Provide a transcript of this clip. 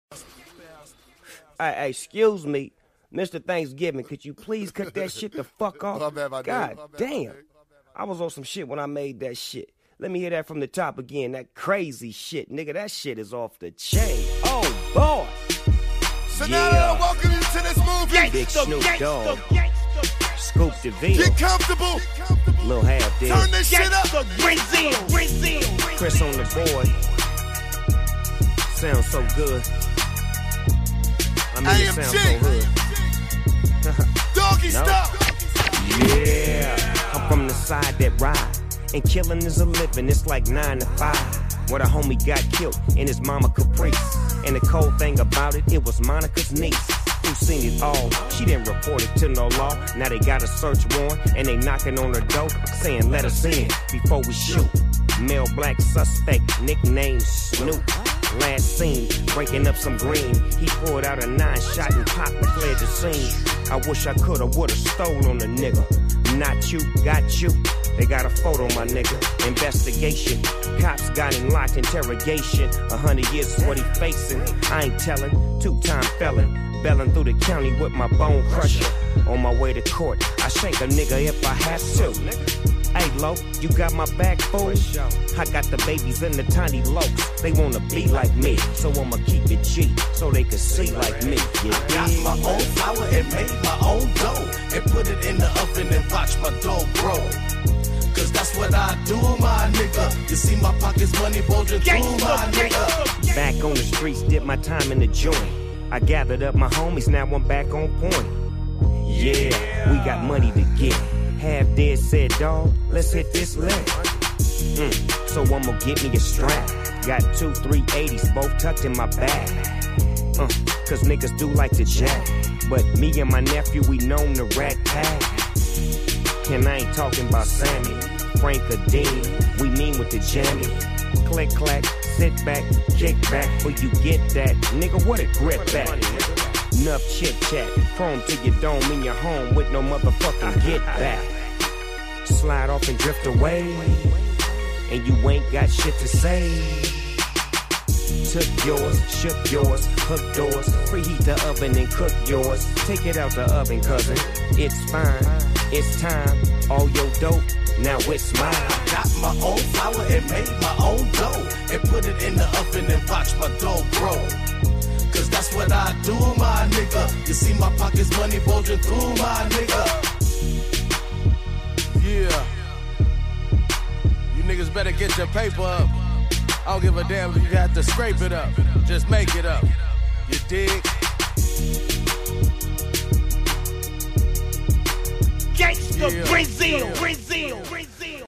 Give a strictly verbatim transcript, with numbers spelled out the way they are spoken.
Hey, hey, excuse me, Mister Thanksgiving, could you please cut that shit the fuck off? My bad, my God dude. My bad, damn. my dude. I was on some shit when I made that shit. Let me hear that from the top again. That crazy shit, nigga. That shit is off the chain. Oh, boy. So Yeah. now, welcome you to this movie. Big Snoop Dogg. Scoop DeVille. Get comfortable. Lil Half Dead. Turn this shit up. Brazil, Brazil. Chris on the board. Sounds so good. I mean, it sounds so hood. Doggy No. style. Yeah, I'm from the side that ride, and killing is a living, it's like nine to five. Where the homie got killed in his mama Caprice. And the cold thing about it, it was Monica's niece who seen it all. She didn't report it to no law. Now they got a search warrant, and they knocking on her door, saying let us in before we shoot. Male black suspect, nicknamed Snoop. Last seen, breaking up some green. He pulled out a nine shot and popped and fled the scene. I wish I coulda, woulda stole on a nigga. Not you, got you. They got a photo, my nigga. Investigation. Cops got him locked, interrogation. A hundred years is what he facing. I ain't telling. Two-time felon. Belling through the county with my bone crusher. On my way to court, I shank a nigga if I have to. Hey, Lo, you got my back, fool? I got the babies in the tiny lokes. They wanna be like me, so I'ma keep it G, so they can see like me. You Got dig? my own flour and made my own dough, and put it in the oven and watch my dough grow. Cause that's what I do, my nigga. You see my pockets money bulging through, my nigga. Back on the streets, did my time in the joint. I gathered up my homies, now I'm back on point. Yeah, we got money to get. Half Dead said, dawg, let's hit this leg. Mm, so I'ma get me a strap. Got two three eighties, both tucked in my bag. Uh, Cause niggas do like to jack. But me and my nephew, we known the rat pack. And I ain't talking about Sammy, Frank or Dean. We mean with the jammy. Click, clack, sit back, kick back. Will you get that? Nigga, what a grip back. Enough chit chat, chrome to your dome in your home with no motherfucking get back. Slide off and drift away, and you ain't got shit to say. Took yours, shook yours, hooked doors, preheat the oven and cook yours. Take it out the oven, cousin. It's fine, it's time. All your dope, now it's mine. Got my own flour and made my own dough, and put it in the oven and watch my dough grow. Cause that's what I do, my nigga. You see my pockets money bulging through, my nigga. Yeah. You niggas better get your paper up. I don't give a damn if you have to scrape it up. Just make it up. You dig? Gangsta Yeah. Brazil, Brazil, Brazil.